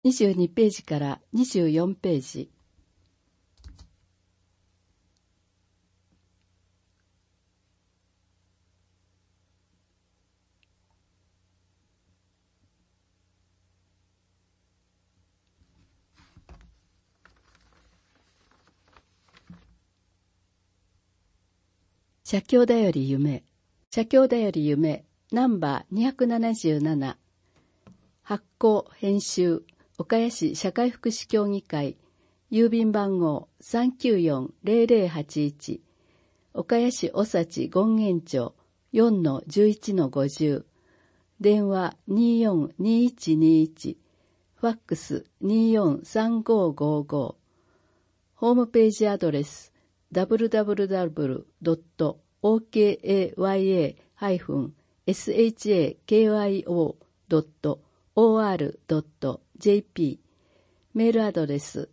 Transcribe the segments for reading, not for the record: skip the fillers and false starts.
22ページから24ページ。写経だより夢。写経だより夢、ナンバー277。発行、編集、岡谷市社会福祉協議会、郵便番号394-0081、岡谷市おさち権現町 4-11-50、電話242121、ファックス243555、ホームページアドレス www.okayashakyo.or.jp、 メールアドレス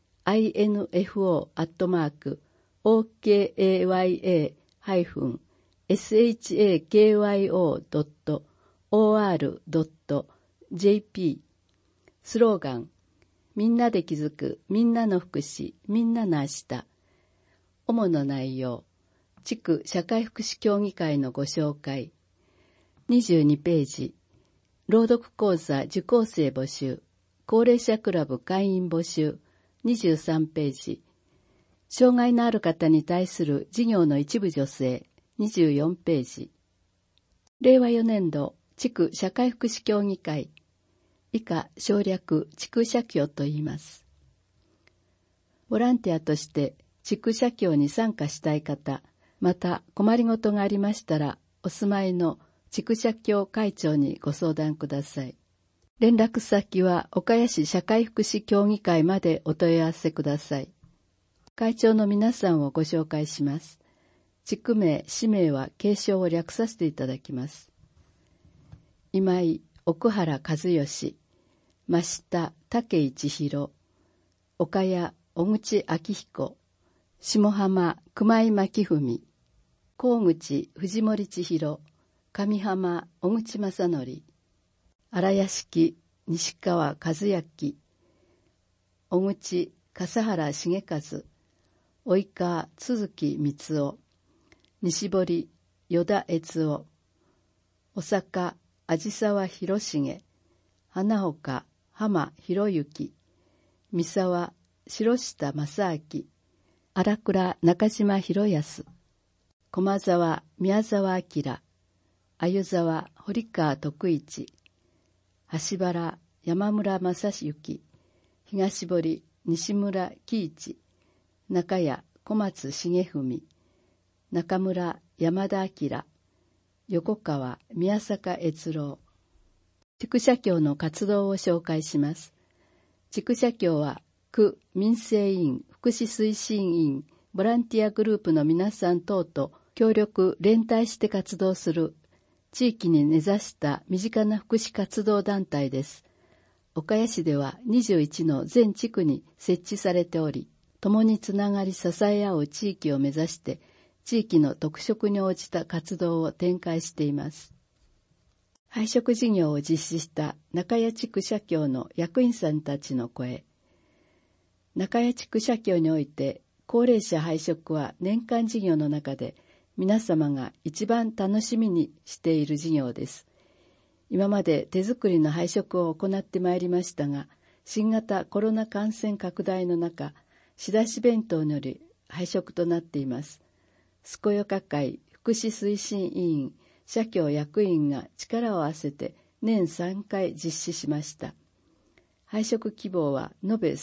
info@okayashakyo.or.jp。 スローガン、みんなで気づく、みんなの福祉、みんなの明日。主な内容、地区社会福祉協議会のご紹介。22ページ、朗読講座受講生募集、高齢者クラブ会員募集。23ページ、障害のある方に対する事業の一部助成。24ページ、令和4年度地区社会福祉協議会、以下省略地区社協と言います。ボランティアとして地区社協に参加したい方、また困りごとがありましたら、お住まいの地区社協会長にご相談ください。連絡先は岡谷市社会福祉協議会までお問い合わせください。会長の皆さんをご紹介します。地区名、氏名は継承を略させていただきます。今井奥原和義、真下武一弘、岡谷小口明彦、下浜熊井牧文、高口藤森千尋、上浜小口正則、荒屋敷西川和明、小口笠原重和、及川都築光雄、西堀依田悦夫、小坂味沢博重、花岡浜博之、三沢城下正明、荒倉中島博康、駒沢宮沢明、鮎沢堀川徳一、橋原山村正幸、東堀西村喜一、中谷小松重文、中村山田明、横川宮坂悦郎。地区社協の活動を紹介します。地区社協は区民生委員、福祉推進委員、ボランティアグループの皆さん等と協力連帯して活動する地域に根ざした身近な福祉活動団体です。岡谷市では21の全地区に設置されており、共につながり支え合う地域を目指して地域の特色に応じた活動を展開しています。配食事業を実施した中谷地区社協の役員さんたちの声。中谷地区社協において高齢者配食は年間事業の中で皆様が一番楽しみにしている事業です。今まで手作りの配食を行ってまいりましたが、新型コロナ感染拡大の中、仕出し弁当により配食となっています。健やか会福祉推進委員社協役員が力を合わせて年3回実施しました。配食希望は延べ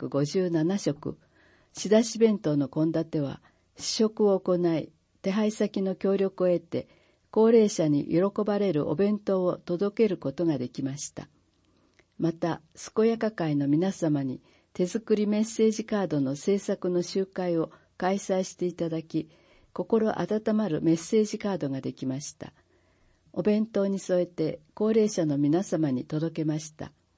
357食。仕出し弁当の献立は試食を行い、手配先の協力を得て、高齢者に喜ばれるお弁当を届けることができました。また、健やか会の皆様に手作りメッセージカードの制作の集会を開催していただき、心温まるメッセージカードができました。お弁当に添えて高齢者の皆様に届けました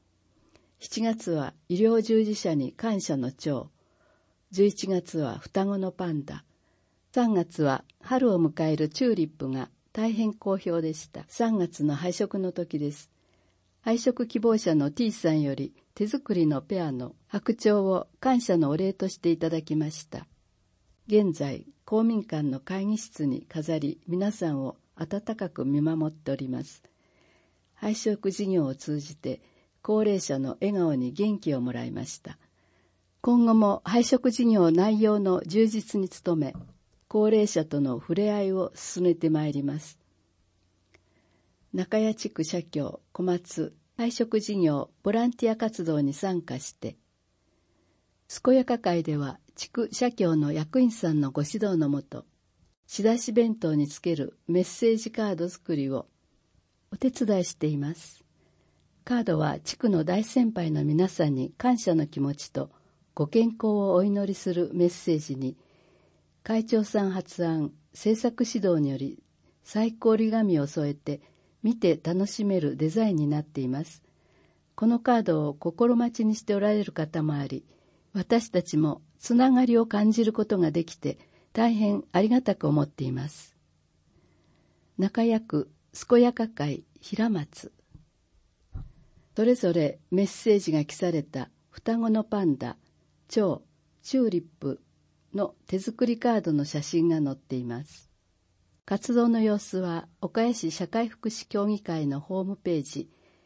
。7月は医療従事者に感謝の帳。11月は双子のパンダ。3月は春を迎えるチューリップが大変好評でした。3月の配食の時です。配食希望者の T さんより手作りのペアの白鳥を感謝のお礼としていただきました。現在、公民館の会議室に飾り、皆さんを温かく見守っております。配食事業を通じて、高齢者の笑顔に元気をもらいました。今後も配食事業内容の充実に努め、高齢者との触れ合いを進めてまいります。中谷地区社協小松配食事業ボランティア活動に参加して、健やか会では地区社協の役員さんのご指導のもと、仕出し弁当につけるメッセージカード作りをお手伝いしています。カードは地区の大先輩の皆さんに感謝の気持ちとご健康をお祈りするメッセージに、会長さん発案、制作指導により細工折り紙を添えて見て楽しめるデザインになっています。このカードを心待ちにしておられる方もあり、私たちもつながりを感じることができて大変ありがたく思っています。中谷区健やか会平松。それぞれメッセージが記された双子のパンダ、蝶、チューリップの手作りカードの写真が載っています。活動の様子は岡谷市社会福祉協議会のホームページ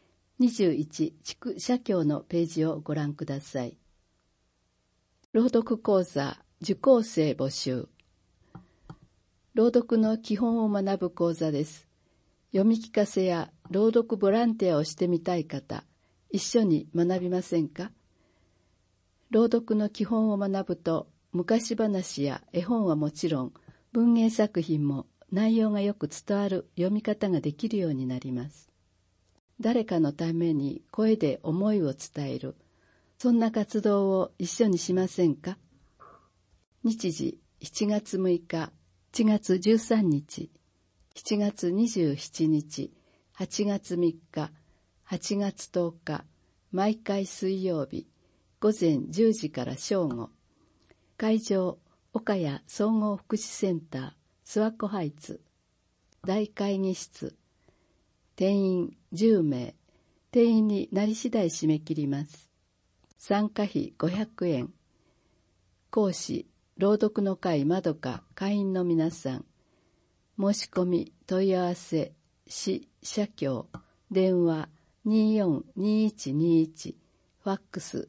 21地区社協のページをご覧ください。朗読講座受講生募集。朗読の基本を学ぶ講座です。読み聞かせや朗読ボランティアをしてみたい方、一緒に学びませんか？朗読の基本を学ぶと、昔話や絵本はもちろん、文芸作品も内容がよく伝わる読み方ができるようになります。誰かのために声で思いを伝える、そんな活動を一緒にしませんか？日時7月6日、7月13日、7月27日、8月3日、8月10日、毎回水曜日、午前10時から正午。会場、岡谷総合福祉センター、諏訪湖ハイツ。大会議室。定員10名。定員になり次第締め切ります。参加費500円。講師、朗読の会まどか会員の皆さん。申し込み、問い合わせ、市社協、電話242121、ファックス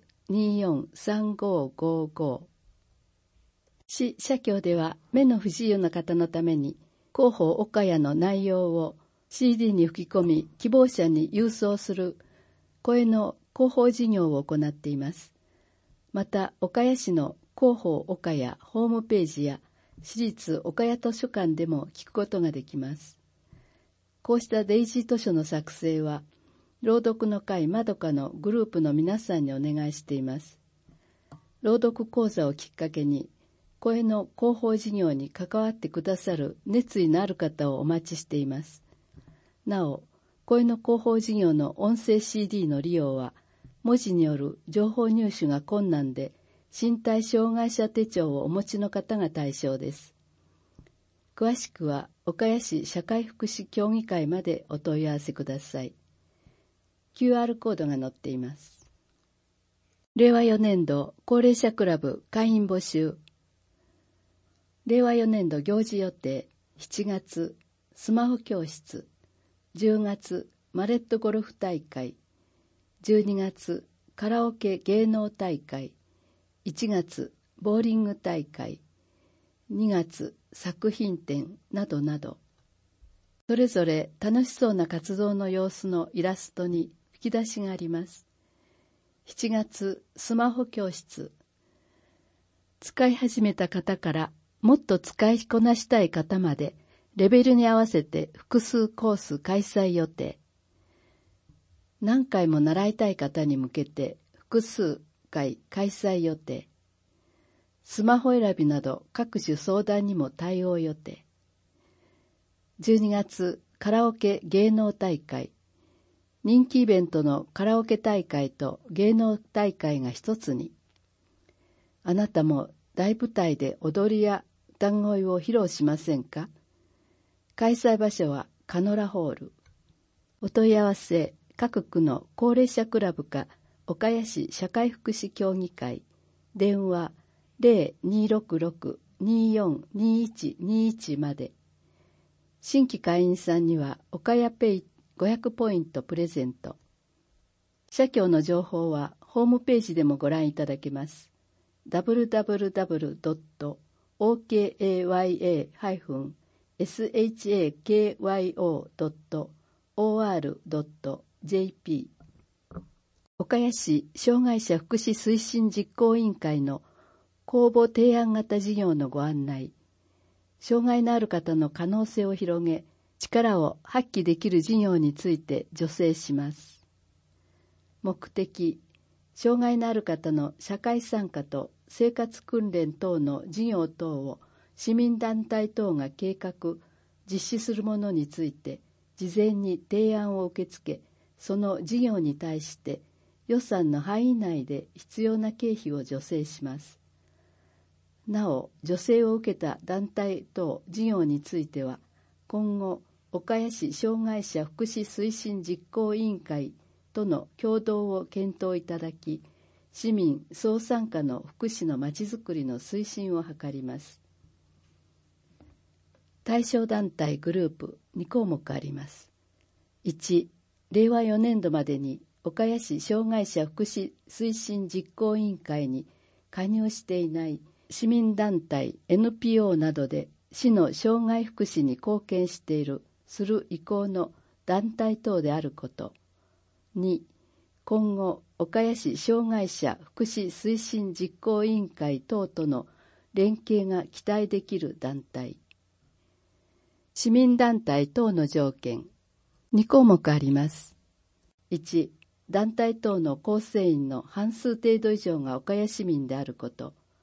243555。市社協では目の不自由な方のために広報岡谷の内容を CD に吹き込み希望者に郵送する声の広報事業を行っています。また岡谷市の広報岡谷ホームページや市立岡谷図書館でも聞くことができます。こうしたデイジー図書の作成は朗読の会まどかのグループの皆さんにお願いしています。朗読講座をきっかけに声の広報事業に関わってくださる熱意のある方をお待ちしています。なお、声の広報事業の音声 CD の利用は、文字による情報入手が困難で、身体障害者手帳をお持ちの方が対象です。詳しくは、岡谷市社会福祉協議会までお問い合わせください。QR コードが載っています。令和4年度高齢者クラブ会員募集。令和4年度行事予定、7月、スマホ教室、10月、マレットゴルフ大会、12月、カラオケ芸能大会、1月、ボーリング大会、2月、作品展などなど、それぞれ楽しそうな活動の様子のイラストに吹き出しがあります。7月、スマホ教室。使い始めた方からもっと使いこなしたい方まで、レベルに合わせて複数コース開催予定。何回も習いたい方に向けて複数回開催予定。スマホ選びなど各種相談にも対応予定。12月、カラオケ芸能大会。人気イベントのカラオケ大会と芸能大会が一つに。あなたも大舞台で踊りや歌声を披露しませんか？開催場所はカノラホール。お問い合わせ、各区の高齢者クラブか岡谷市社会福祉協議会、電話 0266-242121 まで。新規会員さんには岡谷ペイ500ポイントプレゼント。社協の情報はホームページでもご覧いただけます。www.okaya-shakyo.or.jp 岡谷市障害者福祉推進実行委員会の公募提案型事業のご案内。障害のある方の可能性を広げ、力を発揮できる事業について助成します。目的、障害のある方の社会参加と生活訓練等の事業等を市民団体等が計画、実施するものについて事前に提案を受け付け、その事業に対して予算の範囲内で必要な経費を助成します。なお、助成を受けた団体等事業については、今後、岡谷市障害者福祉推進実行委員会との共同を検討いただき、市民総参加の福祉のまちづくりの推進を図ります。対象団体グループ2項目あります。1、令和4年度までに岡谷市障害者福祉推進実行委員会に加入していない市民団体 NPO などで市の障害福祉に貢献しているする意向の団体等であること。2、今後岡谷市障害者福祉推進実行委員会等との連携が期待できる団体。市民団体等の条件2項目あります。1、団体等の構成員の半数程度以上が岡谷市民であること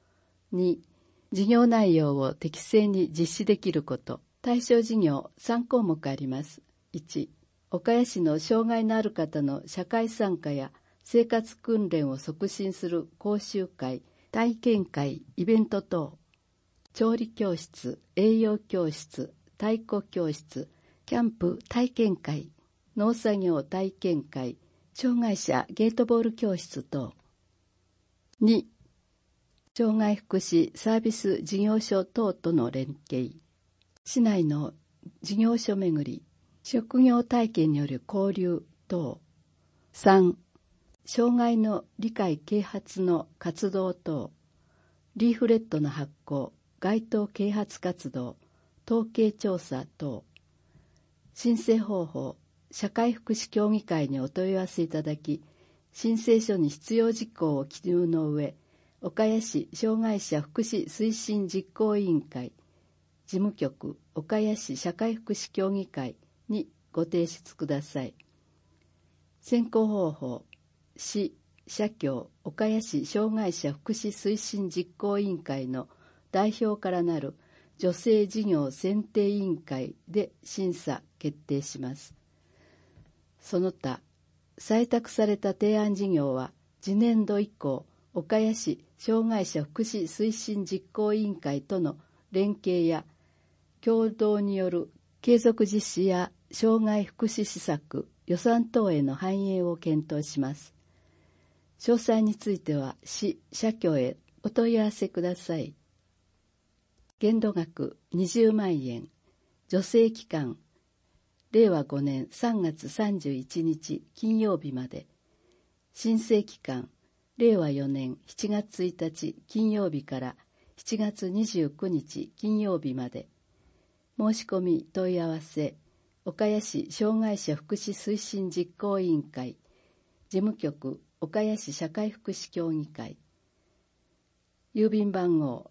。2、事業内容を適正に実施できること。対象事業3項目あります。1、岡谷市の障害のある方の社会参加や生活訓練を促進する講習会、体験会、イベント等。調理教室、栄養教室、太鼓教室、キャンプ体験会、農作業体験会、障害者ゲートボール教室等。2、障害福祉サービス事業所等との連携。市内の事業所巡り、職業体験による交流等。3、障害の理解啓発の活動等。リーフレットの発行、街頭啓発活動、統計調査等。申請方法、社会福祉協議会にお問い合わせいただき、申請書に必要事項を記入の上、岡谷市障害者福祉推進実行委員会、事務局岡谷市社会福祉協議会にご提出ください。選考方法、市、社協岡谷市障害者福祉推進実行委員会の代表からなる助成事業選定委員会で審査決定します。その他、採択された提案事業は次年度以降、岡谷市障害者福祉推進実行委員会との連携や共同による継続実施や障害福祉施策、予算等への反映を検討します。詳細については市、社協へお問い合わせください。限度額20万円、助成期間、令和5年3月31日金曜日まで、申請期間、令和4年7月1日金曜日から7月29日金曜日まで。申し込み問い合わせ、岡谷市障害者福祉推進実行委員会、事務局岡谷市社会福祉協議会。郵便番号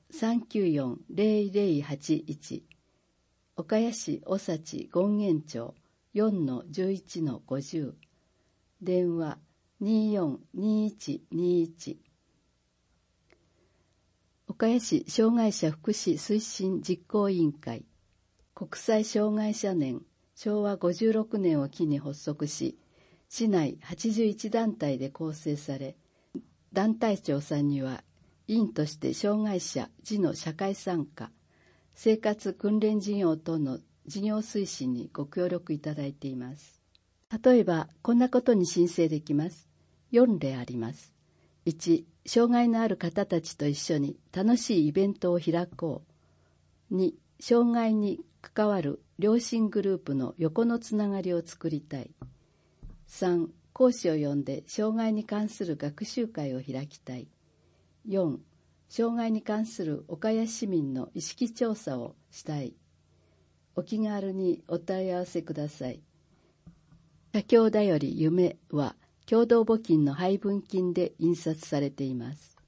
394-0081、岡谷市小幸権現町 4-11-50、電話242121。岡谷市障害者福祉推進実行委員会、国際障害者年昭和56年を機に発足し、市内81団体で構成され、団体長さんには委員として障害者自の社会参加、生活訓練事業等の事業推進にご協力いただいています。例えば、こんなことに申請できます。 4例あります。1、障害のある方たちと一緒に楽しいイベントを開こう。2、障害に関わる両親グループの横のつながりを作りたい。3、講師を呼んで障害に関する学習会を開きたい。4、障害に関する岡谷市民の意識調査をしたい。お気軽にお問い合わせください。社協だより夢は共同募金の配分金で印刷されています。